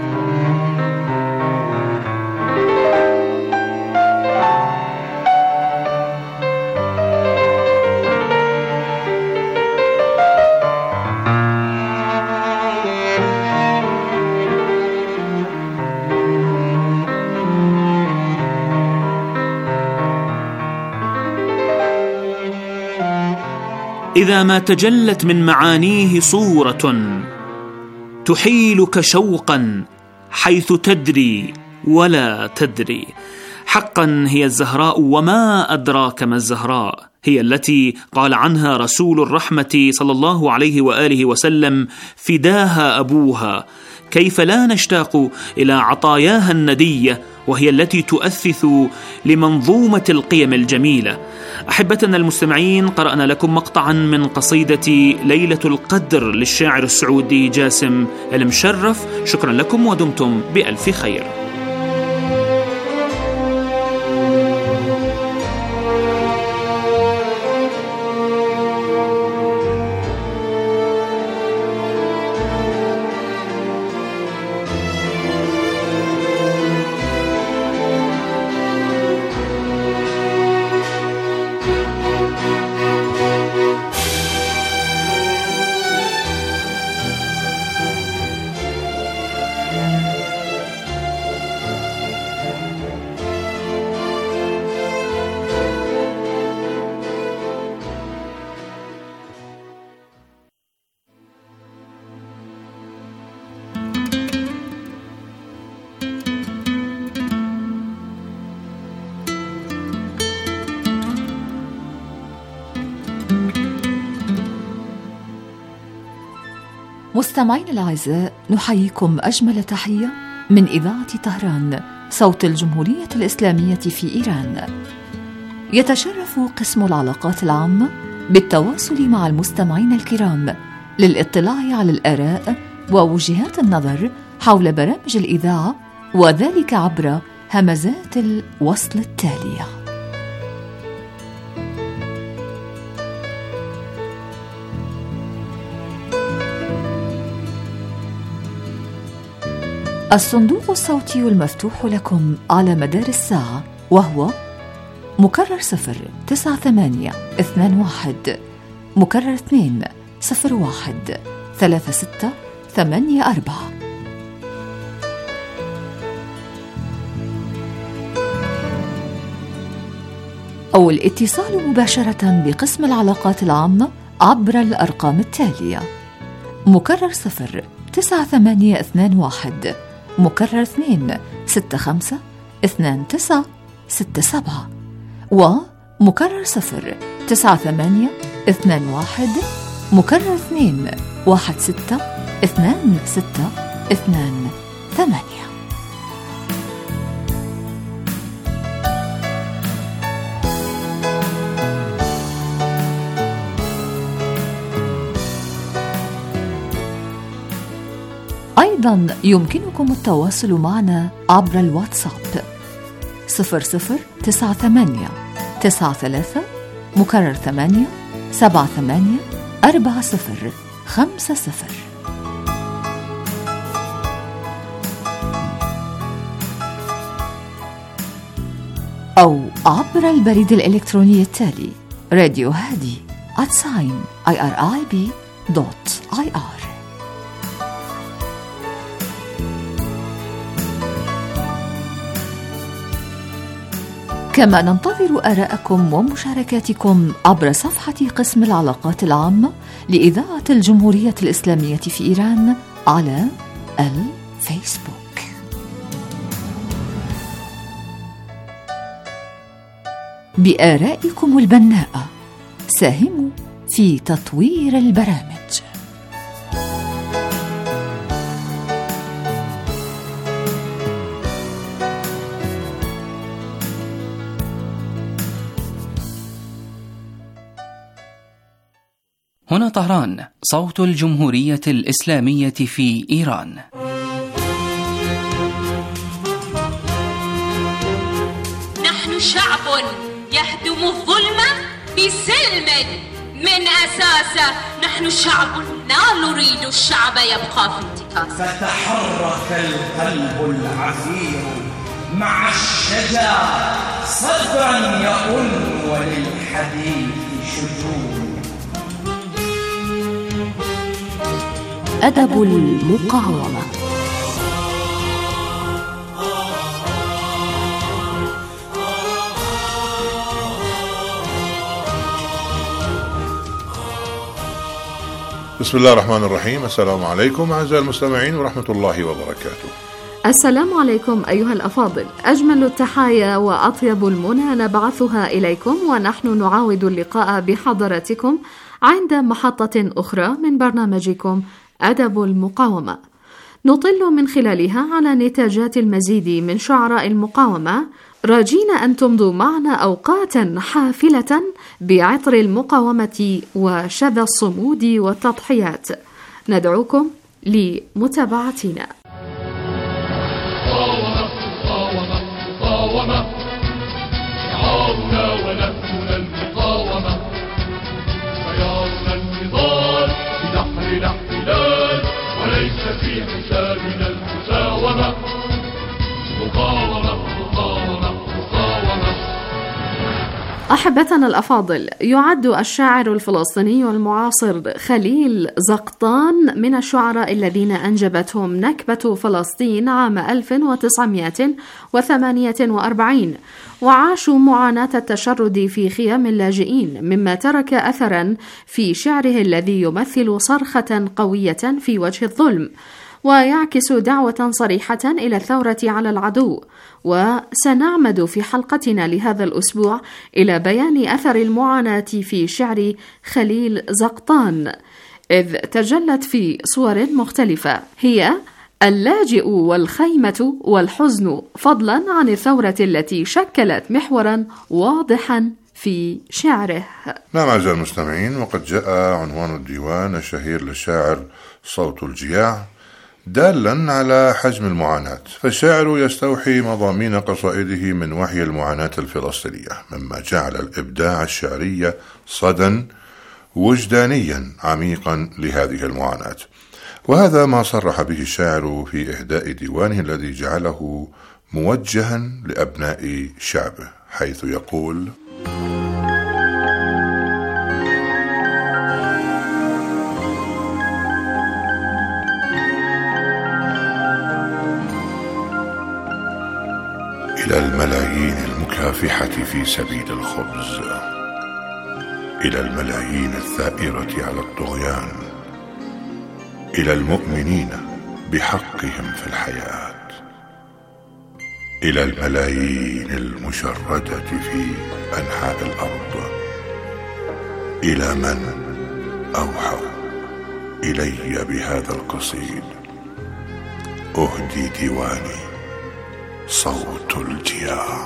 إذا ما تجلت من معانيه صورة تحيلك شوقا حيث تدري ولا تدري. حقا هي الزهراء، وما أدراك ما الزهراء، هي التي قال عنها رسول الرحمة صلى الله عليه وآله وسلم: فداها أبوها. كيف لا نشتاق إلى عطاياها الندية، وهي التي تؤثث لمنظومة القيم الجميلة. أحبتنا المستمعين، قرأنا لكم مقطعا من قصيدة ليلة القدر للشاعر السعودي جاسم المشرف. شكرا لكم ودمتم بألف خير. مستمعين الأعزاء، نحييكم أجمل تحية من إذاعة طهران صوت الجمهورية الإسلامية في إيران. يتشرف قسم العلاقات العامة بالتواصل مع المستمعين الكرام للاطلاع على الآراء ووجهات النظر حول برامج الإذاعة، وذلك عبر همزات الوصل التالية. الصندوق الصوتي المفتوح لكم على مدار الساعة، وهو مكرر صفر تسعة ثمانية اثنان واحد، مكرر اثنين صفر واحد ثلاثة ستة ثمانية أربعة. أو الاتصال مباشرة بقسم العلاقات العامة عبر الأرقام التالية: مكرر صفر تسعة ثمانية اثنان واحد، مكرر اثنين ستة خمسة اثنان تسعة ستة سبعة، ومكرر صفر تسعة ثمانية اثنان واحد، مكرر اثنين واحد ستة اثنان ستة اثنان ثمانية. أيضا يمكنكم التواصل معنا عبر الواتساب صفر صفر تسعة ثمانية تسعة ثلاثة مكرر ثمانية سبعة ثمانية أربعة صفر خمسة صفر، أو عبر البريد الإلكتروني التالي: راديو هادي at sign irib dot ir. كما ننتظر آراءكم ومشاركاتكم عبر صفحة قسم العلاقات العامة لإذاعة الجمهورية الإسلامية في إيران على الفيسبوك. بآرائكم البناءة ساهموا في تطوير البرامج. هنا طهران، صوت الجمهورية الإسلامية في إيران. نحن شعب يهدم الظلم بسلم من أساسه. نحن شعب لا نريد الشعب يبقى في انتكاسه. فتحرك القلب العفير مع الشجاع صدرا يؤن وللحديث شجون. أدب المقاومة. بسم الله الرحمن الرحيم. السلام عليكم أعزائي المستمعين ورحمة الله وبركاته. السلام عليكم أيها الأفاضل، أجمل التحايا وأطيب المنى نبعثها إليكم، ونحن نعاود اللقاء بحضراتكم عند محطة أخرى من برنامجكم أدب المقاومة، نطل من خلالها على نتاجات المزيد من شعراء المقاومة، راجين أن تمضوا معنا أوقاتا حافلة بعطر المقاومة وشذا الصمود والتضحيات. ندعوكم لمتابعتنا. مقاومة مقاومة مقاومة شعارنا ونهجنا المقاومة، خيارنا النضال في بحر الاحتلال وليس في حسابنا المساومة. مقاومة مقاومة مقاومة. أحبتنا الأفاضل، يعد الشاعر الفلسطيني المعاصر خليل زقطان من الشعراء الذين أنجبتهم نكبة فلسطين عام ألف وتسعمائة وثمانية وأربعين، وعاشوا معاناة التشرد في خيام اللاجئين، مما ترك أثرا في شعره الذي يمثل صرخة قوية في وجه الظلم، ويعكس دعوة صريحة إلى الثورة على العدو. وسنعمد في حلقتنا لهذا الأسبوع إلى بيان أثر المعاناة في شعر خليل زقطان، إذ تجلت في صور مختلفة، هي اللاجئ والخيمة والحزن، فضلا عن الثورة التي شكلت محورا واضحا في شعره. نعم أعزائي المستمعين، وقد جاء عنوان الديوان الشهير للشاعر صوت الجياع دالا على حجم المعاناة، فالشاعر يستوحي مضامين قصائده من وحي المعاناة الفلسطينية، مما جعل الإبداع الشعري صدى وجدانيا عميقا لهذه المعاناة. وهذا ما صرح به الشاعر في إهداء ديوانه الذي جعله موجها لأبناء شعبه، حيث يقول: إلى الملايين المكافحة في سبيل الخبز، إلى الملايين الثائرة على الطغيان، إلى المؤمنين بحقهم في الحياة، إلى الملايين المشردة في أنحاء الأرض، إلى من أوحوا إلي بهذا القصيد أهدي ديواني صوت الجياع.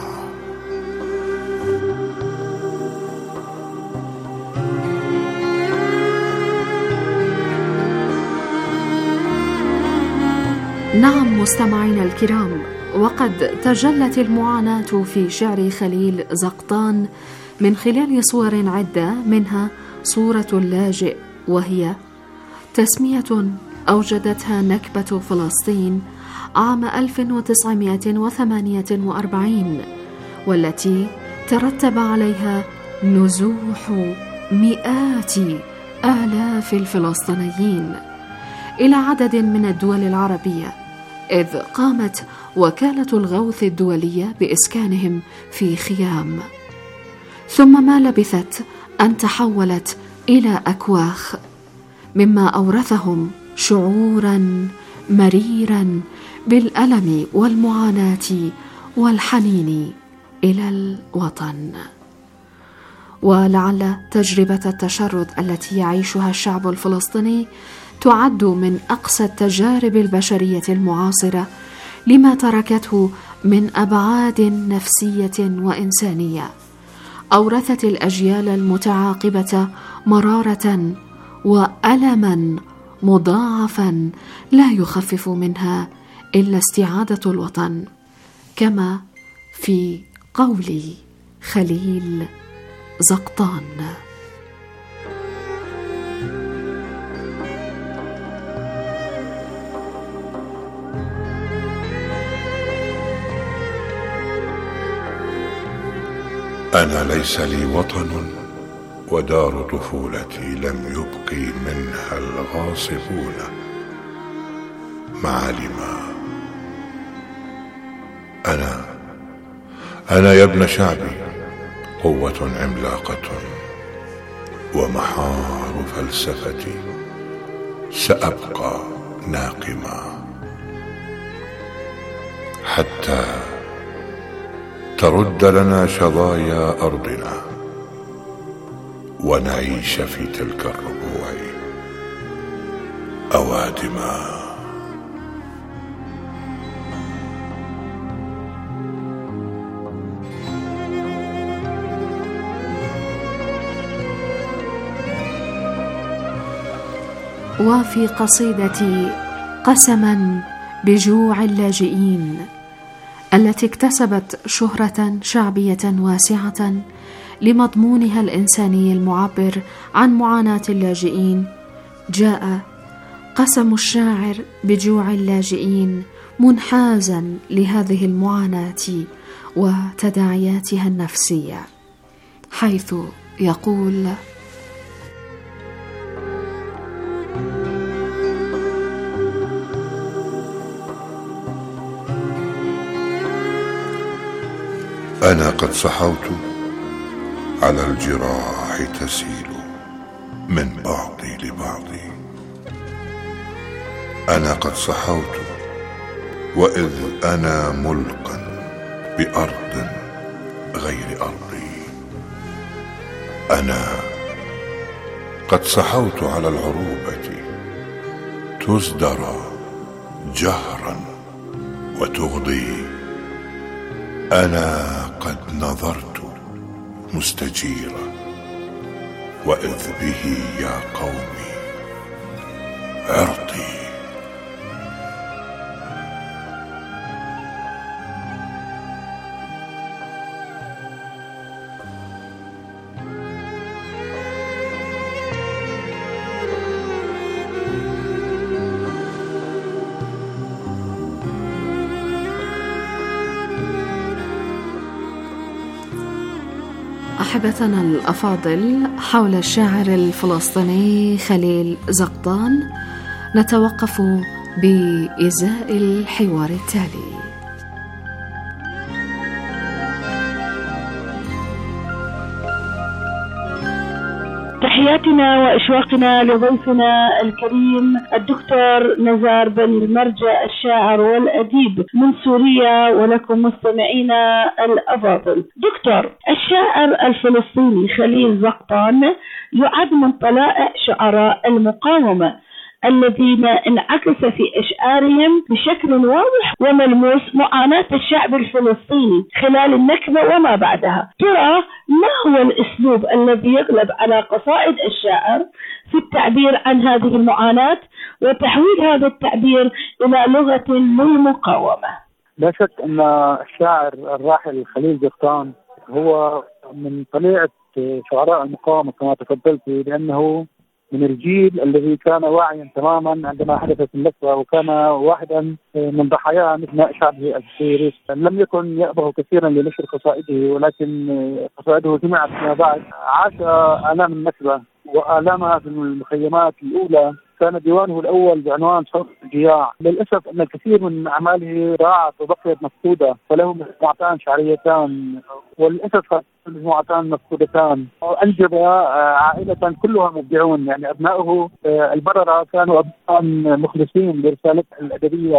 نعم مستمعينا الكرام، وقد تجلت المعاناة في شعر خليل زقطان من خلال صور عدة، منها صورة اللاجئ، وهي تسمية أوجدتها نكبة فلسطين عام ألف وتسعمائة وثمانية وأربعين، والتي ترتب عليها نزوح مئات آلاف الفلسطينيين إلى عدد من الدول العربية، إذ قامت وكالة الغوث الدولية بإسكانهم في خيام، ثم ما لبثت أن تحولت إلى أكواخ، مما أورثهم شعورا مريرا بالألم والمعاناة والحنين إلى الوطن. ولعل تجربة التشرد التي يعيشها الشعب الفلسطيني تعد من أقسى التجارب البشرية المعاصرة لما تركته من أبعاد نفسية وإنسانية أورثت الأجيال المتعاقبة مرارة وألما مضاعفا لا يخفف منها إلا استعادة الوطن، كما في قول خليل زقطان. أنا ليس لي وطن ودار طفولتي لم يبقي منها الغاصبون معالما. أنا أنا يا ابن شعبي قوة عملاقة ومحار فلسفتي سأبقى ناقما حتى ترد لنا شظايا أرضنا ونعيش في تلك الربوع أوادما. وفي قصيدة قسما بجوع اللاجئين التي اكتسبت شهرة شعبية واسعة لمضمونها الإنساني المعبر عن معاناة اللاجئين، جاء قسم الشاعر بجوع اللاجئين منحازا لهذه المعاناة وتداعياتها النفسية، حيث يقول: أنا قد صحوت على الجراح تسيل من بعضي لبعضي. أنا قد صحوت وإذ أنا ملقا بأرض غير أرضي. أنا قد صحوت على العروبة تزدرى جهرا وتغضي. أنا قد نظرت مستجيرا وإذ به يا قومي عرضي. أحبتنا الأفاضل، حول الشاعر الفلسطيني خليل زقطان نتوقف بإزاء الحوار التالي. تحياتنا وإشواقنا لضيفنا الكريم الدكتور نزار بن المرجع الشاعر والأديب من سوريا، ولكم مستمعينا الأفاضل. دكتور، الشاعر الفلسطيني خليل زقطان يعد من طلائع شعراء المقاومة الذين انعكس في أشعارهم بشكل واضح وملموس معاناة الشعب الفلسطيني خلال النكبة وما بعدها. ترى ما هو الأسلوب الذي يغلب على قصائد الشاعر في التعبير عن هذه المعاناة وتحويل هذا التعبير إلى لغة للمقاومة؟ لا شك أن الشاعر الراحل خليل زقطان هو من طليعة شعراء المقاومة كما تفضلت، لأنه من الجيل الذي كان واعيا تماما عندما حدثت النكبة، وكان واحدا من ضحاياها مثل شعبه السوري. لم يكن يأبه كثيرا لنشر قصائده، ولكن قصائده سمعت فيما بعد. عاش آلام النكبة وآلامها في المخيمات الأولى. كان ديوانه الأول بعنوان صوت الجياع. للأسف أن الكثير من أعماله ضاعت وبقيت مفقودة، فله مجموعتان شعريتان، وللأسف مجموعتان مفقودتان. أنجب عائلة كلها مبدعون، يعني أبنائه البررة كانوا أبناء مخلصين لرسالته الأدبية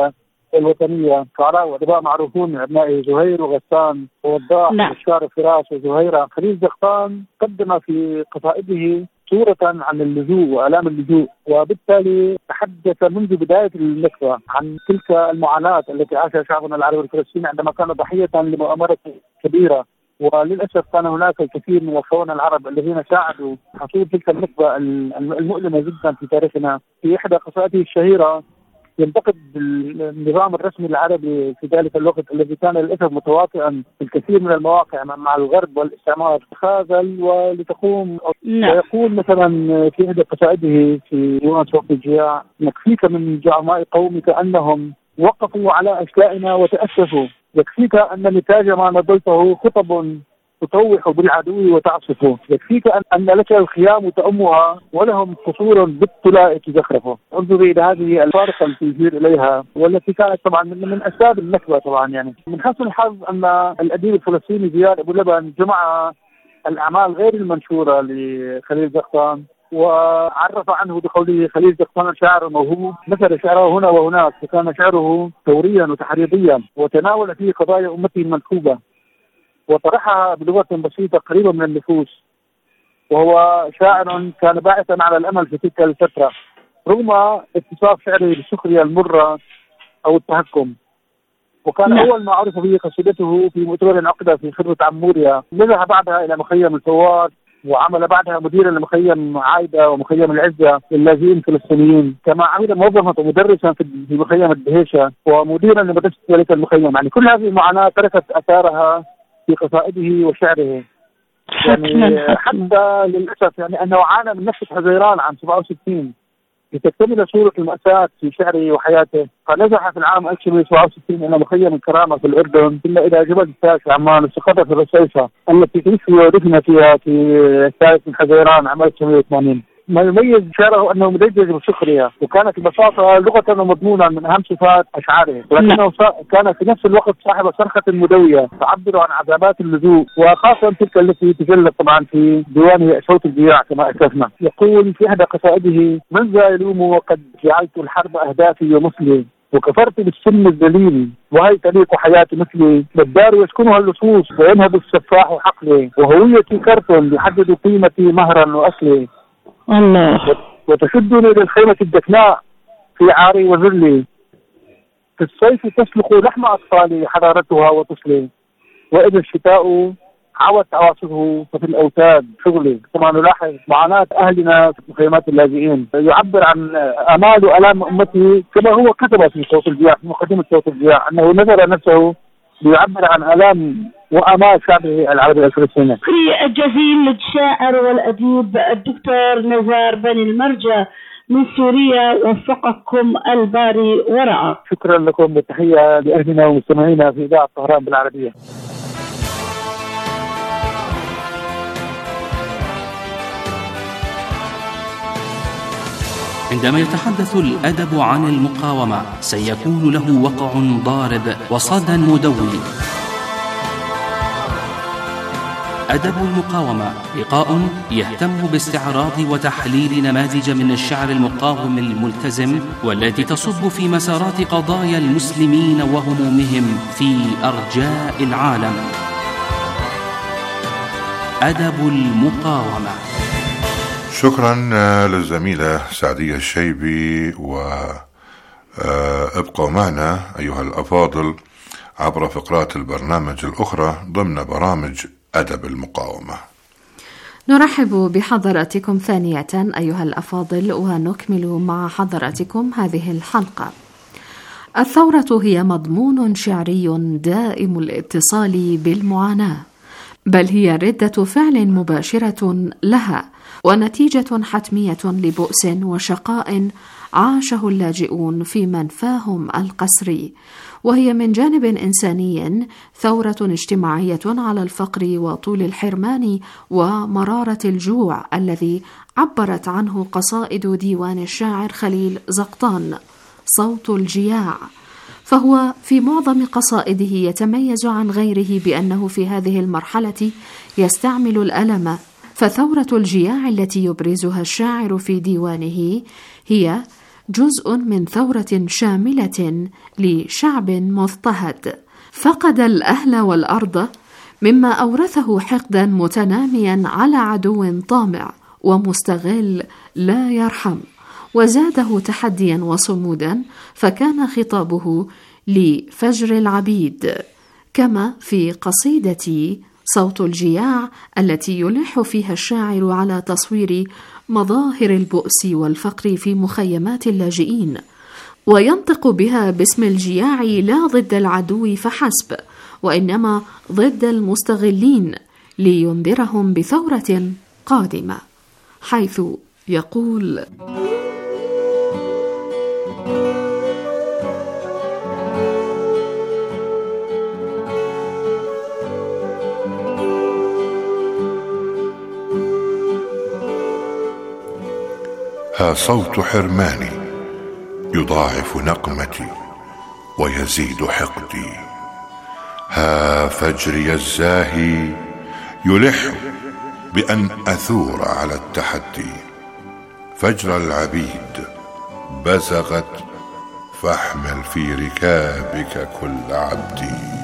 الوطنية. شعراء وأدباء معروفون من أبنائه زهير وغسان ووضاح والشعر فراس وزهيرة. خليل زقطان قدم في قصائده صورة عن اللجوء وآلام اللجوء، وبالتالي تحدث منذ بداية النكبة عن تلك المعاناة التي عاشها شعبنا العربي الفلسطيني عندما كان ضحية لمؤامرة كبيرة. وللأسف كان هناك الكثير من أخواننا العرب الذين ساعدوا حصول تلك النكبة المؤلمة جدا في تاريخنا. في إحدى قصائده الشهيرة ينتقد النظام الرسمي العربي في ذلك الوقت الذي كان للأسف متواطئا في الكثير من المواقع مع الغرب والاستعمار، خاذل ولتقوم. ويقول مثلا في إحدى قصائده في ديوان صوت الجياع: يكفيك من زعماء قومك أنهم وقفوا على أشلائنا وتأسفوا، يكفيك أن نتاج ما نضلته خطب تطوح بالعدو وتعصفه، يكفيك أن لك الخيام تأمها ولهم قصور بالطلاء تزخرفه. انظري إلى هذه الفارقة التي يشير إليها والتي كانت طبعا من, من أسباب النكبة. طبعا يعني من حسن الحظ أن الأديب الفلسطيني زياد أبو لبن جمع الأعمال غير المنشورة لخليل زقطان وعرف عنه بقوله: خليل زقطان شاعر موهوب، مثل شعره هنا وهناك، فكان شعره ثوريا وتحريضيا وتناول فيه قضايا أمته المنكوبة وطرحها بلغة بسيطة قريبة من النفوس. وهو شاعر كان باعثا على الأمل في تلك الفترة رغم اتصاف شعره بالسخرية المرة أو التهكم. وكان لا. أول ما عرف به قصيدته في مؤتمر عقد في خربة عموريا، نزح بعدها إلى مخيم الثوار وعمل بعدها مديرا لمخيم عايدة ومخيم العزة للاجئين الفلسطينيين، كما عمل موظفا ومدرسا في مخيم الدهيشة ومديرا لمدرسة ذلك المخيم. يعني كل هذه المعاناة تركت أثارها في قصائده وشعره. يعني حتى للأسف يعني أنه عانى من نكسة حزيران عام سبعة وستين لتكتمل صورة المأساة في شعره وحياته. فنزح في العام ألف وتسعمائة وسبعة وستين إلى مخيم الكرامة في الأردن، ثم إلى جبل التاج في عمان، استقر في الرصيفة التي توفي ودفن فيها في الثالث من حزيران عام ألف وتسعمائة وثمانين. ما يميز شعره أنه مدجج بالسخرية، وكانت ببساطة لغة ومضمونا من أهم صفات أشعاره، ولكنه كان في نفس الوقت صاحب صرخة مدوية تعبر عن عذابات اللجوء، وخاصة تلك التي تجلت طبعا في ديوانه صوت الجياع كما أسلفنا. يقول في إحدى قصائده: من ذا يلوم وقد جعلت الحرب أهدافي ومثلي، وكفرت بالسن الذليل وهي تليق حياة مثلي، والدار يسكنها اللصوص وينهب السفاح حقلي، وهويتي كرت يحدد قيمتي مهرا وأصلي، الله وتشدني للخيمة الدكناء في عاري وذلي، في الصيف تسلق لحم أطفالي حرارتها وتصلي، وإذا الشتاء عوت عواصفه ففي الأوتاد شغلي. طبعا نلاحظ معاناة أهلنا في مخيمات اللاجئين، يعبر عن آمال وآلام أمته كما هو كتب في صوت الجياع، في مقدمة صوت الجياع، أنه نزل نفسه ليعبر عن آلام وآمال شعبه العربي الفلسطيني. شكري الجزيل للشاعر والأديب الدكتور نزار بن المرجى من سوريا، وفقكم الباري ورعاك. شكرا لكم والتحية لأهلنا ومستمعينا في إذاعة طهران بالعربية. عندما يتحدث الأدب عن المقاومة سيكون له وقع ضارب وصدى مدوي. أدب المقاومة لقاء يهتم باستعراض وتحليل نماذج من الشعر المقاوم الملتزم والتي تصب في مسارات قضايا المسلمين وهمومهم في أرجاء العالم. أدب المقاومة. شكرا للزميلة سعدية الشيبي، وابقوا معنا أيها الأفاضل عبر فقرات البرنامج الأخرى ضمن برامج أدب المقاومة. نرحب بحضراتكم ثانية أيها الأفاضل، ونكمل مع حضراتكم هذه الحلقة. الثورة هي مضمون شعري دائم الاتصال بالمعاناة، بل هي ردة فعل مباشرة لها ونتيجة حتمية لبؤس وشقاء عاشه اللاجئون في منفاهم القسري، وهي من جانب إنساني ثورة اجتماعية على الفقر وطول الحرمان ومرارة الجوع الذي عبرت عنه قصائد ديوان الشاعر خليل زقطان صوت الجياع. فهو في معظم قصائده يتميز عن غيره بأنه في هذه المرحلة يستعمل الألم، فثورة الجياع التي يبرزها الشاعر في ديوانه هي جزء من ثورة شاملة لشعب مضطهد فقد الأهل والأرض، مما أورثه حقدا متناميا على عدو طامع ومستغل لا يرحم، وزاده تحديا وصمودا، فكان خطابه لفجر العبيد، كما في قصيدة صوت الجياع التي يلح فيها الشاعر على تصوير مظاهر البؤس والفقر في مخيمات اللاجئين، وينطق بها باسم الجياع لا ضد العدو فحسب، وإنما ضد المستغلين، لينذرهم بثورة قادمة، حيث يقول: ها صوت حرماني يضاعف نقمتي ويزيد حقدي، ها فجري الزاهي يلح بأن أثور على التحدي، فجر العبيد بزغت فاحمل في ركابك كل عبدي.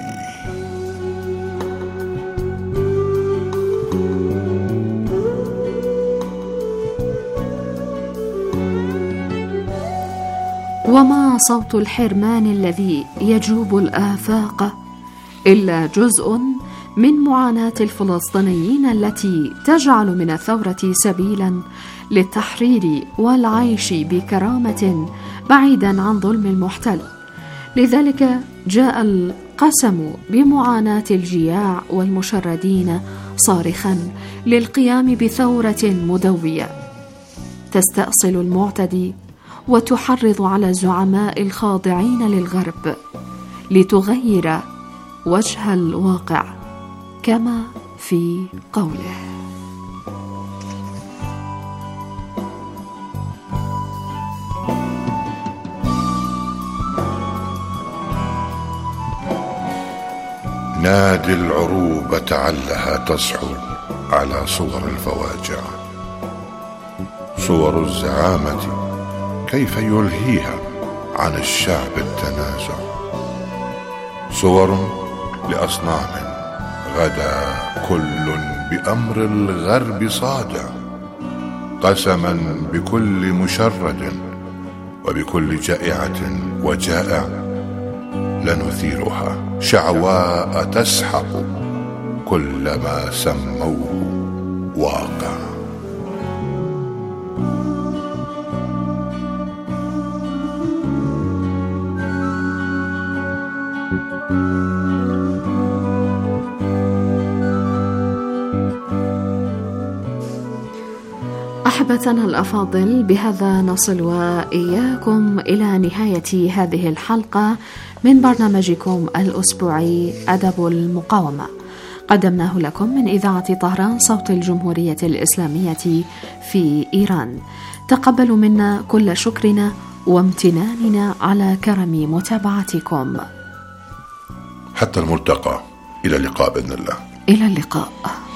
وما صوت الحرمان الذي يجوب الآفاق إلا جزء من معاناة الفلسطينيين التي تجعل من الثورة سبيلا للتحرير والعيش بكرامة بعيدا عن ظلم المحتل. لذلك جاء القسم بمعاناة الجياع والمشردين صارخا للقيام بثورة مدوية تستأصل المعتدي وتحرض على الزعماء الخاضعين للغرب لتغير وجه الواقع، كما في قوله: نادي العروبة علها تصحو على صور الفواجع، صور الزعامة كيف يلهيها عن الشعب التنازع، صور لأصنام غدا كل بأمر الغرب صادع، قسما بكل مشرد وبكل جائعة وجائع، لنثيرها شعواء تسحق كل ما سموه واقع. أحبتنا الأفاضل، بهذا نصل وإياكم إلى نهاية هذه الحلقة من برنامجكم الأسبوعي أدب المقاومة، قدمناه لكم من إذاعة طهران صوت الجمهورية الإسلامية في إيران. تقبلوا منا كل شكرنا وامتناننا على كرم متابعتكم. حتى الملتقى، إلى اللقاء بإذن الله. إلى اللقاء.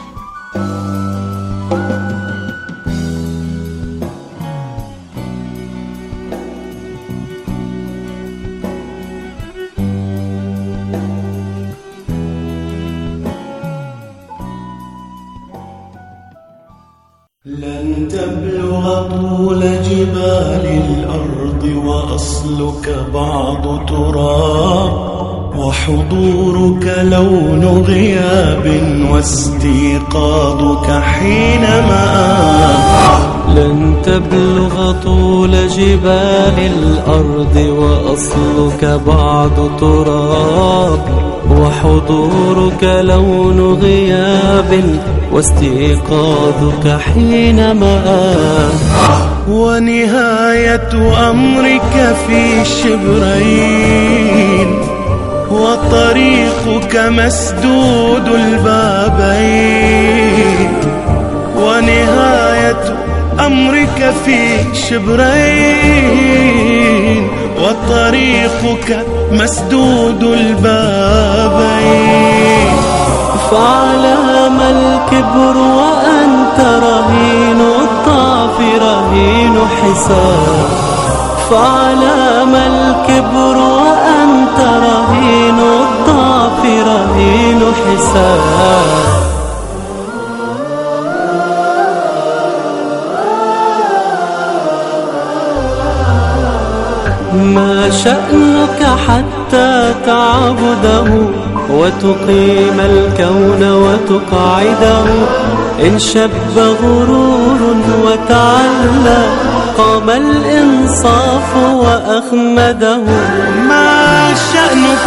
لن تبلغ طول جبال الأرض وأصلك بعض تراب، وحضورك لون غياب واستيقاظك حينما لن تبلغ طول جبال الأرض وأصلك بعض تراب، وحضورك لون غياب واستيقاظك حينما ونهاية أمرك في شبرين، وطريقك مسدود البابين، ونهاية أمرك في شبرين، وطريقك مسدود البابين. فعلام الكبر وأنت رهين الضعف رهين حساب، فعلام الكبر وأنت رهين الضعف رهين حساب. ما شأنك حتى تعبده وتقيم الكون وتقعده؟ إن شب غرور وتعلى قام الإنصاف وأخمده. ما شأنك